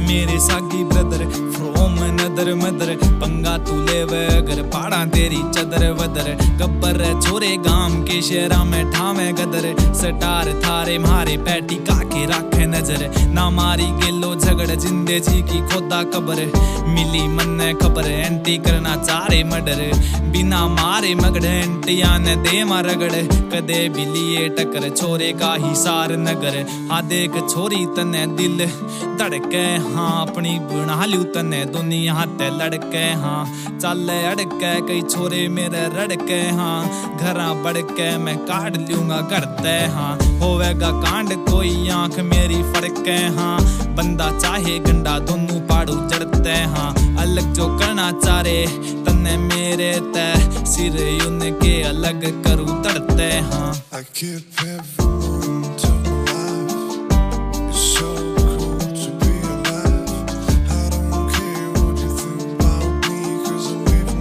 मेरे सागी brother from another mother पंगा तू ले अगर पाड़ा तेरी चदर वदर गब्बर छोरे गाम के शहरा में ठावे गदर सटार थारे मारे पैटी काके राखे नजर ना मारी गेलो झगड़ जिंदे जी की खोदा कबर मिली मन खबर एंटी करना चारे मर्डर बिना मारे मगड़ एंटिया ने दे रगड़ कदे भी लिए टकर छोरे का ही सार नगर हाँ देख छोरी तने दिल धड़के हाँ अपनी बना लू तने दुनिया ते लड़के हाँ चल अड़के कई छोरे मेरे रड़के हाँ घरा बढ़के मैं काट लूंगा करते हाँ होवेगा कांड कोई आंख मेरी फड़के हाँ बंदा चाहे गंडा दोनों पाड़ू जड़ते हाँ अलग जो करना चारे तने मेरे ते सिर उनके अलग करूँ तड़ते हाँ I keep every moment of my life. It's so cool to be alive. I don't care what you think about me, 'cause I'm leaving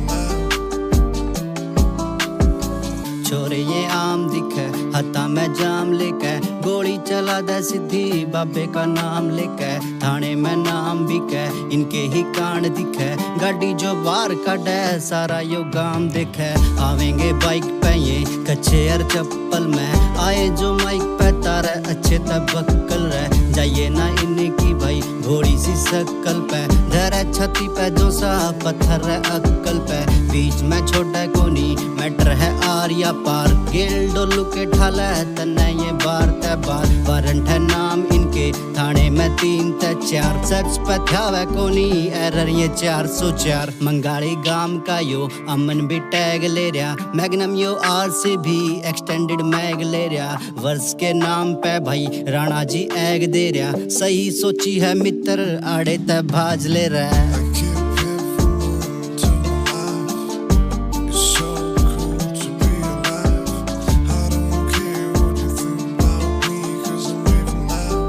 now. छोरे ये आम दिखे हता में जाम लेके गोली चला दे सीधी बाबे का नाम लेके थाने में नाम बिके इनके ही कांड दिखे गाड़ी जो बाहर काटे सारा यो गाम देखे आवेंगे बाइक पे ये कच्चे और चप्पल में आए जो माइक पे तारे अच्छे तबक्कल रह जाइए ना इनकी भाई घोड़ी सी शक्ल पे धरे छाती पे जो सा पत्थर है अक्कल पे बीच में छोटा कोनी मैटर है आर या पार गेल डोलू के ठाला तन्ने ये बार ते बार वारंट है नाम इनके थाने में 3 ते 4 सर्च पे ध्यावे कोनी एरर ये 404 मंगाड़ी गाम का यो अमन भी टैग ले रहा मैग्नम यो आरसी भी एक्सटेंडेड मैग ले रहा वर्ष के नाम पे भाई राणा जी एग दे रहा सही सोची है मित्र आड़े ते भाज ले रहा है I keep every moment of my life. It's so cool to be alive. I don't care what you think about me, 'cause I'm leaving now.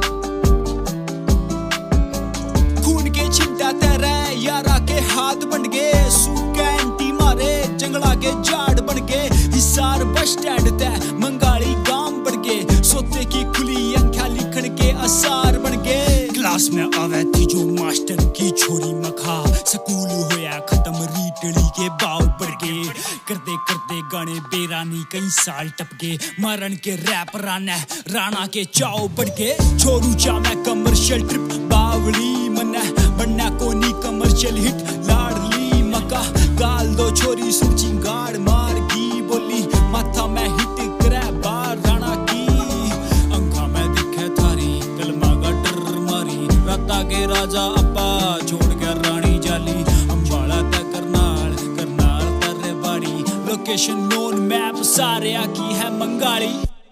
खून के छिंटा तेरे यारा के हाथ बन गए सूखे एंटी मारे जंगला के झाड़ बन गए हिसार बस स्टैंड ते मंगाड़ी गांव बढ़ गए सोते की खुली अंख्या लिखण के आसार बन गए क्लास में आवे थी जो मास्टर की छोरी मखा स्कूल होया खत्म रीटली के बाव बढ़ गए करते करते गाने बेरानी कई साल टप गए मरण के रैप राणा के चाव बढ़ गए छोरू चा मैं कमर्शियल ट्रिप बावली मन्ना बनना कोनी कमर्शियल हिट लाडली मका गाल दो छोरी सुची गाड़ मार की बोली माथा में हिट करे बार राणा की अंखा में दिखे थारी कलमा का डर मारी राता के राजा अब्बा छोड़ के रानी जाली अंबाला तक करनाल तररे बाड़ी लोकेशन नोन मैप सारे की है Mangali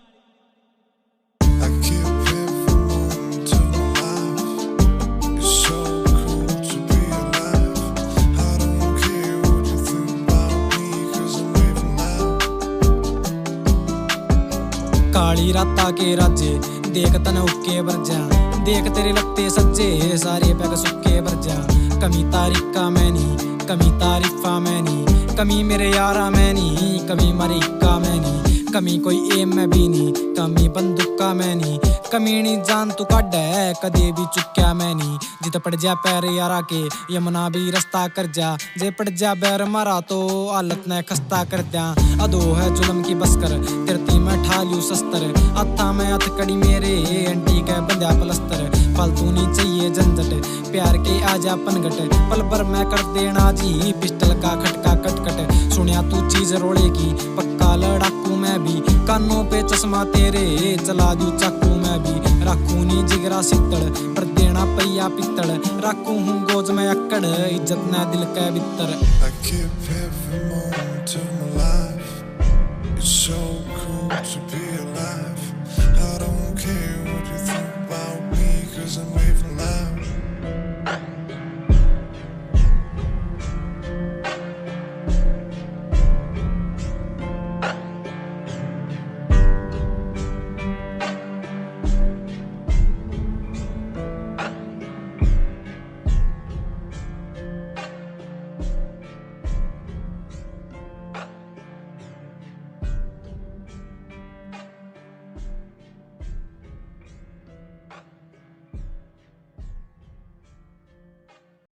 I keep every moment of my life. It's so cool to be alive. I don't care what you think about me, 'cause I'm leaving now. काली राता के राजे देख तन उक्के बरजा देख तेरे लगते सज्जे सारे पैग सुक्के बरजा कमी तारीफा में नहीं कमी तारीफा में नहीं कमी मेरे यारा में नहीं कमी मारी का में नहीं कमी कोई एम में भी नहीं कमी बंदूक का मैं नहीं कमी नहीं जान तू काट है कदे भी चुक्या मैं नहीं जित पड़ जा पैर यारा के यमुना भी रास्ता कर जा जे पड़ जा बैर मारा तो हालत ने खस्ता कर दिया अदो है जुलम की बसकर तिरती में ठालू शस्त्र अथा में हथकड़ी मेरे एंटी के बंध्या पलस्तर फालतू नहीं चाहिए झंझट प्यार के आजा पनगट पल भर में कर देना जी पिस्टल का खटका कटकट सुनिया तू चीज रोड़ेगी पक्का लड़ाकू मैं भी कानों पे चश्मा तेरे चला दू चाकू मैं भी राखू नी जिगरा सित्तड़ पर देना पैया पित्तड़ राखू हूँ गोज में अक्कड़ इज्जत न दिल के भीतर I keep every moment of my life. It's so